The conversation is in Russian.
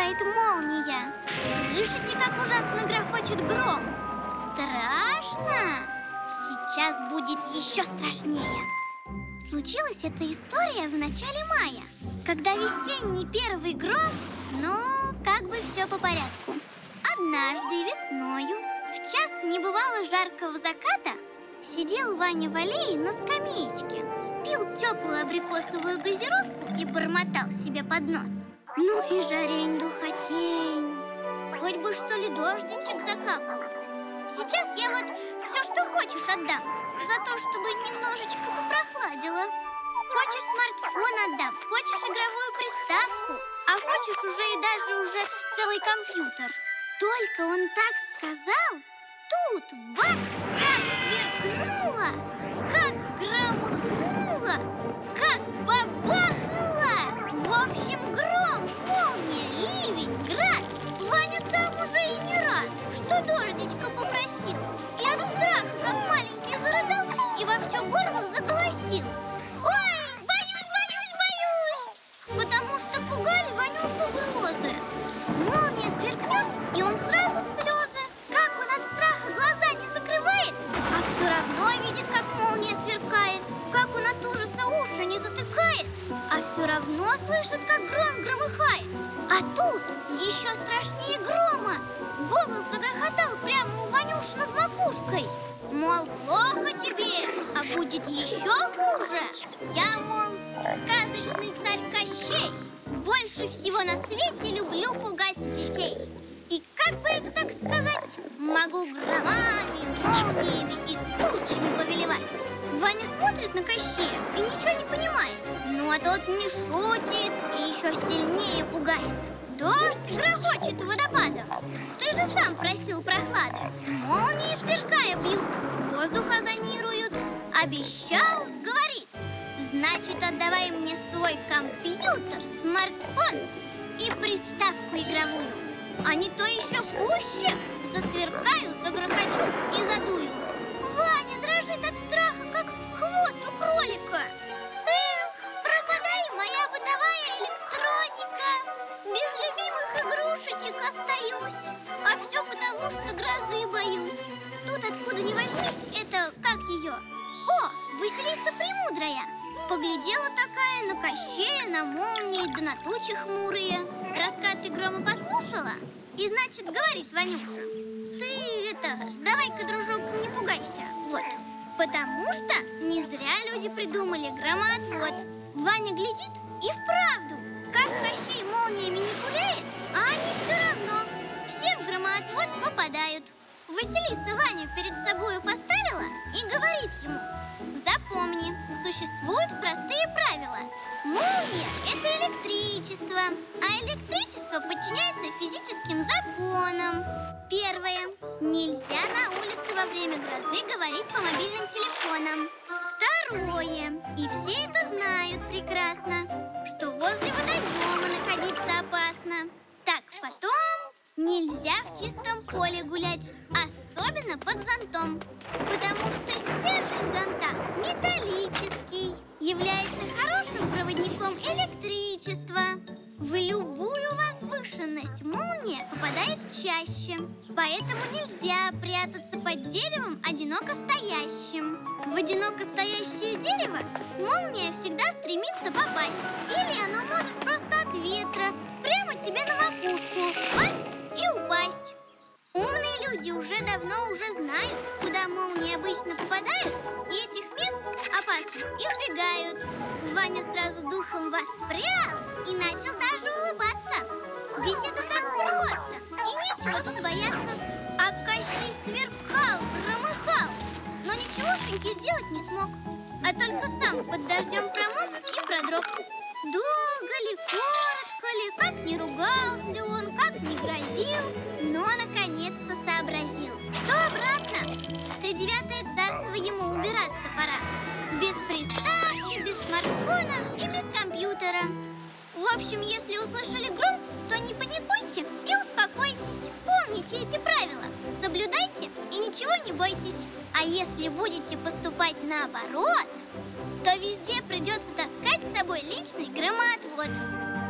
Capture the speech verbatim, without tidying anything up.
сверкает молния. Слышите, как ужасно грохочет гром? Страшно? Сейчас будет еще страшнее. Случилась эта история в начале мая, когда весенний первый гром, но как бы все по порядку. Однажды весною, в час небывало жаркого заката, сидел Ваня в аллее на скамеечке, пил теплую абрикосовую газировку и бормотал себе под нос. Ну и жарень, духотень, хоть бы что ли дождичек закапал. Сейчас я вот все, что хочешь, отдам, за то, чтобы немножечко попрохладило. Хочешь, смартфон отдам, хочешь, игровую приставку, а хочешь уже и даже уже целый компьютер. Только он так сказал, тут бац, как сверкнуло, как громыхнуло, как бабахнуло. В общем, гром, молния, ливень, град. Ваня сам уже и не рад, что дождичка попросил. И от страха, как маленький, зарыдал и во все горло заголосил. Ой, боюсь, боюсь, боюсь! Потому что пугали Ванюшу грозы. Молния сверкнет, и он сразу в слезы. Как он от страха глаза не закрывает, а все равно видит, как молния сверкает. Как он от ужаса уши не затыкает, а все равно слышит, как гром громыхает. А тут еще страшнее грома. Голос загрохотал прямо у Ванюши над макушкой. Мол, плохо тебе, а будет еще хуже. Я, мол, сказочный царь Кощей. Больше всего на свете люблю пугать детей. И как бы это так сказать? Могу громами, молниями и тучами повелевать. Ваня смотрит на Кощея и ничего не понимает. Ну а тот не шутит и еще сильнее пугает. Дождь грохочет водопадом. Ты же сам просил прохлады. Молнии сверкая бьют, воздух озонируют. Обещал, говорит. Значит, отдавай мне свой компьютер, смартфон и приставку игровую. А не то еще пуще засверкаю, загрохочу и задую. Ваня дрожит от страха, как хвост у кролика. Эх, пропадай, моя бытовая электроника. Без любимых игрушечек остаюсь. А все потому, что грозы боюсь. Тут откуда ни возьмись, это как ее? О, Василиса Премудрая. Поглядела такая на Кощея, на молнии, да на тучи хмурые. Раскаты грома послушала и, значит, говорит Ванюша: ты это, давай-ка, дружок, не пугайся. Вот, потому что не зря люди придумали громоотвод. Ваня глядит и вправду, как Кощей молниями не пуляет, а они все равно все в громоотвод попадают. Василиса Ваню перед собою поставила и говорит ему: запомни, существуют простые правила. Молния – это электричество, а электричество подчиняется физическим законам. Первое. Нельзя на улице во время грозы говорить по мобильным телефонам. Второе. И все это знают прекрасно, что возле водоема находиться опасно. Так, потом нельзя в чистом поле гулять, особенно под зонтом, потому что стержень зонта металлический, является хорошим проводником электричества. В любую возвышенность молния попадает чаще, поэтому нельзя прятаться под деревом одиноко стоящим. В одиноко стоящее дерево молния всегда стремится попасть, или оно может просто от ветра прямо тебе на макушку бац, и упасть. Умные люди уже давно уже знают, куда молнии обычно попадают, и этих мест опасных избегают. Ваня сразу духом воспрял и начал даже улыбаться. Ведь это так просто, и нечего тут бояться. А Кощей сверкал, громыхал, но ничегошеньки сделать не смог, а только сам под дождем промок и продрог. Долго ли, коротко ли, как не ругался он, как не грозил, но наконец-то сообразил, что обратно в тридевятое царство ему убираться пора. Без приставки, без смартфона и без компьютера. В общем, если услышали гром, то не паникуйте и успокойтесь. Вспомните эти правила, соблюдайте и ничего не бойтесь. А если будете поступать наоборот, то везде придется таскать с собой личный громоотвод.